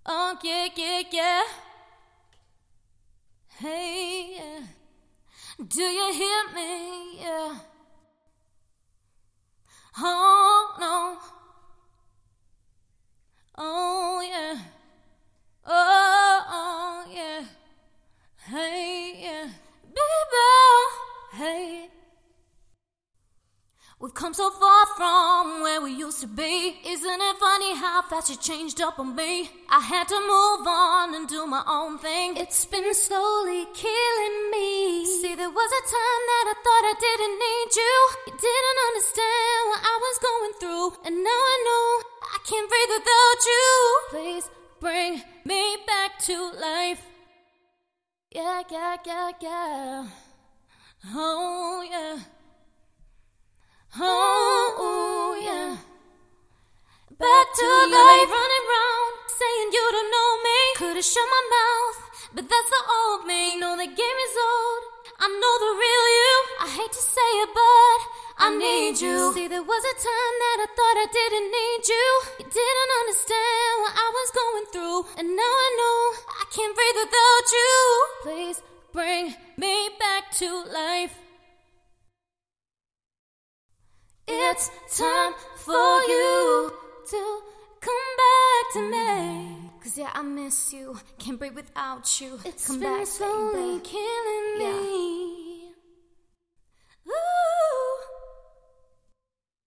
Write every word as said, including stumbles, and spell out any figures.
Oh, yeah, yeah, yeah. Hey, yeah. Do you hear me? Yeah. Oh, no. Oh, yeah. Oh, oh, yeah. Hey, yeah. Baby, hey. We've come so far from where we used to be. Isn't it funny how fast you changed up on me? I had to move on and do my own thing. It's been slowly killing me. See, there was a time that I thought I didn't need you. You didn't understand what I was going through. And now I know I can't breathe without you. Please bring me back to life. Yeah, yeah, yeah, yeah. Oh, yeah. Oh, yeah. Back to life. Running round, saying you don't know me. Could've shut my mouth, but that's the old me. Know the game is old, I know the real you. I hate to say it, but I need you. See, there was a time that I thought I didn't need you. You didn't understand what I was going through. And now I know I can't breathe without you. Please bring me back to life. It's time for you to come back to me. Cause yeah, I miss you, can't breathe without you. It's come been back, slowly baby. Killing me. Yeah.